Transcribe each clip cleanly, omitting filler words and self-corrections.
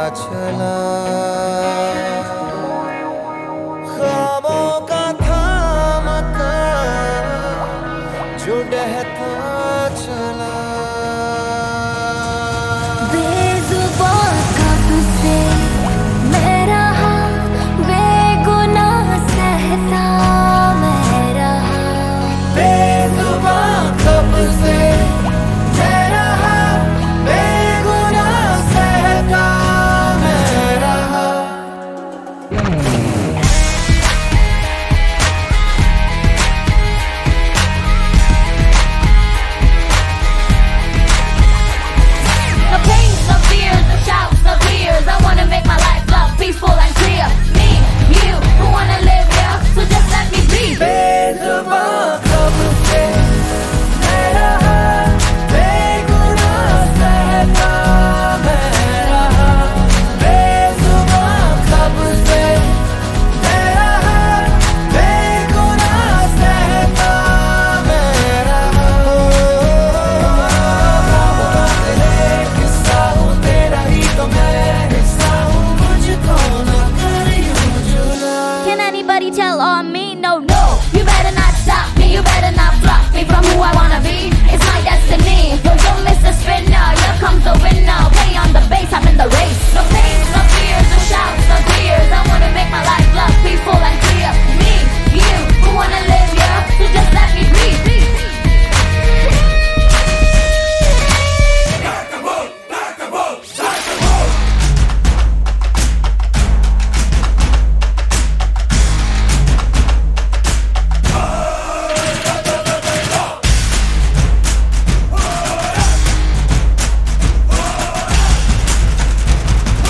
चला, ख्वाबों का थामता जो डहता चला। बेजुबान कब से मैं रहा, बेगुनाह सहता मैं रहा। बेजुबान कब से मैं रहा, बेगुनाह सहता मैं रहा। The pains, the fears, the shouts, the tears. I wanna make my life love peaceful and clear. Me, you, who wanna live here, so just let me be. बेजुबान कब से मैं रहा, बेगुनाह सहता मैं रहा। बेजुबान कब से मैं रहा, बेगुनाह सहता मैं रहा। किस्सा हूँ तेरा ही तो मैं हिस्सा हूँ, मुझको ना करियो जुदा। Can anybody tell on me? No, no. You better not stop me. You better not block me from who I wanna be. It's my destiny. Yo, yo, Mr. Spinner, here comes the winner. Play on the bass, I'm in the race. No pain, no fears, no shouts, no tears. I wanna make my life love peaceful and clear. Me, you, who wanna live here, so just let me breathe.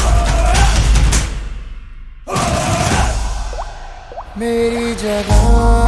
मेरी जगह